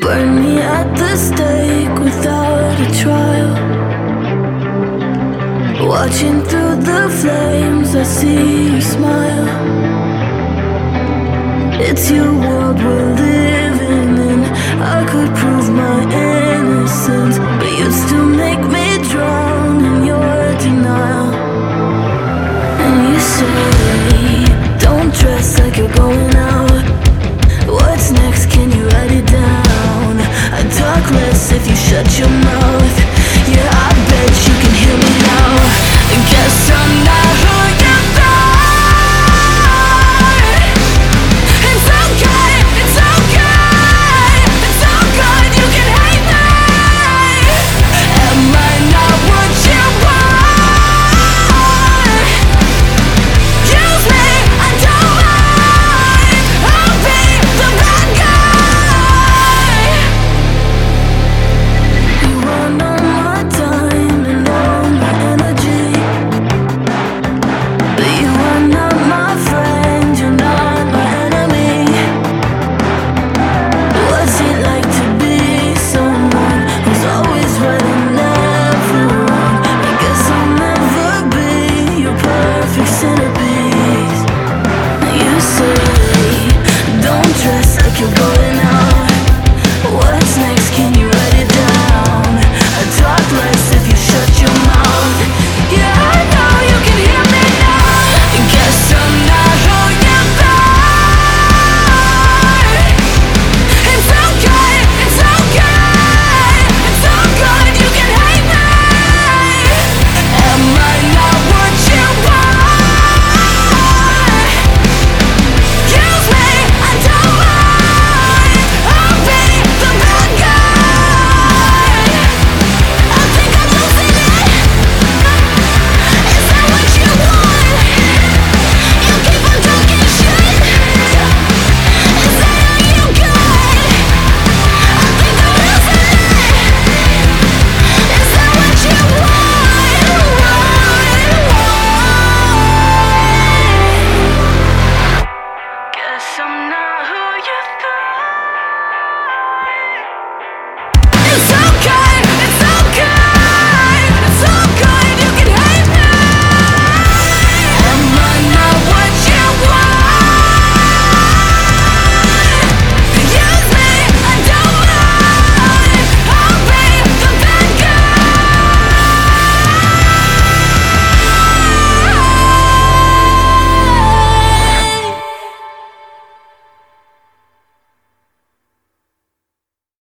Burn me at the stake without a trial. Watching through the flames, I see you smile. It's your world we're living in. I could prove my innocence, but you'd still make me drown in your denial. And you say, don't dress like you're going out. What's next, can you write it down? I'd talk less if you shut your mouth. Yeah, I bet you can hear me now. Guess I'm not who you thought. It's okay, it's okay, it's so good you can hate me. Am I not what you want? Use me, I don't mind. I'll be the bad guy. You want all my time and all my energy, but you are not my friend, you're not my enemy. What's it like to be someone who's always right and never wrong? I guess I'll never be your perfect centerpiece. You say, don't dress like you're going out.